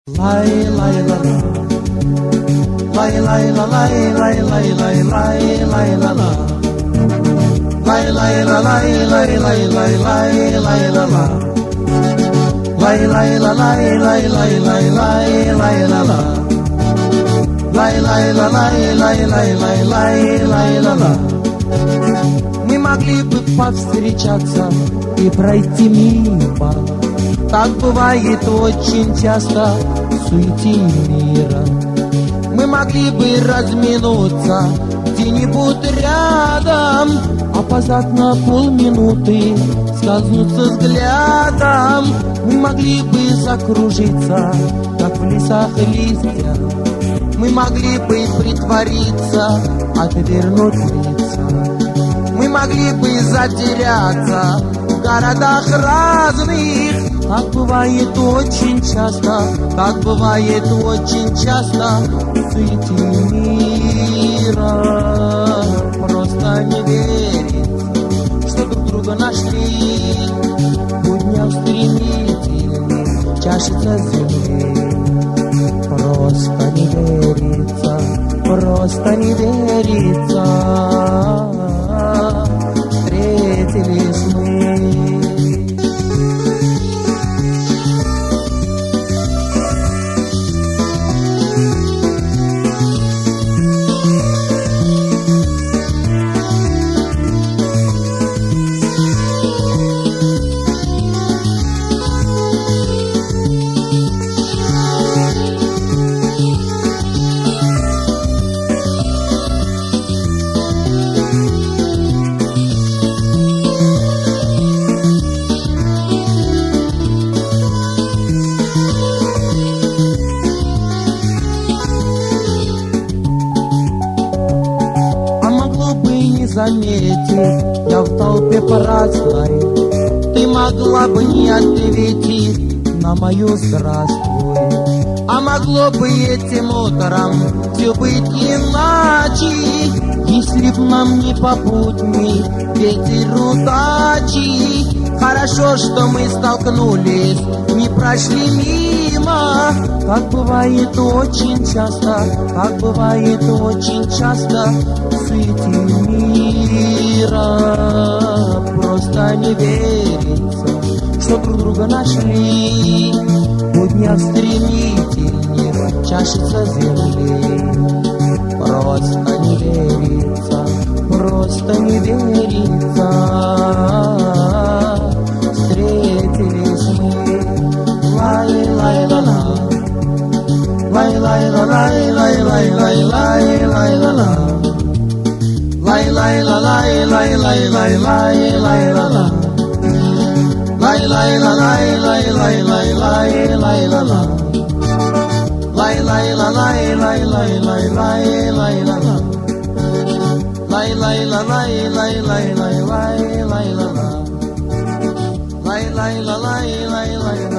Lai lai la la, lai lai la lai lai lai lai lai lai la la, lai lai la lai lai lai lai lai lai la la, lai lai la lai lai lai lai lai lai la la, lai lai la lai lai lai lai lai lai la la. Мы могли бы повстречаться и пройти мимо. Так бывает очень часто в суете мира. Мы могли бы разминуться где-нибудь рядом, опоздать на полминуты, скользнуться взглядом. Мы могли бы закружиться, как в лесах листья. Мы могли бы притвориться, отвернуть лица. Мы могли бы затеряться в городах разных. Так бывает очень часто, так бывает очень часто в суете мира. Просто не верится, что друг друга нашли. Будня стремительный, чашется земли. Просто не верится, просто не верится. Встретились мы. Заметить, я в толпе праздной. Ты могла бы не ответить на мою здравствуй. А могло бы этим утром все быть иначе, если б нам не попутный ветер удачи. Хорошо, что мы столкнулись, не прошли мимо. Как бывает очень часто, как бывает очень часто в суете мира. Просто не верится, что друг друга нашли. Будня стремительнее, чашется земли. Просто не верится, просто не верится. Встретились мы. Лай лай ла ла, лай лай ла лай лай лай лай лай лай ла ла, лай лай ла лай лай лай лай лай лай ла ла, лай лай ла лай лай лай лай лай лай ла ла, лай лай ла лай лай лай лай лай лай ла ла, лай лай ла лай лай лай лай лай лай ла ла, лай лай ла лай лай лай.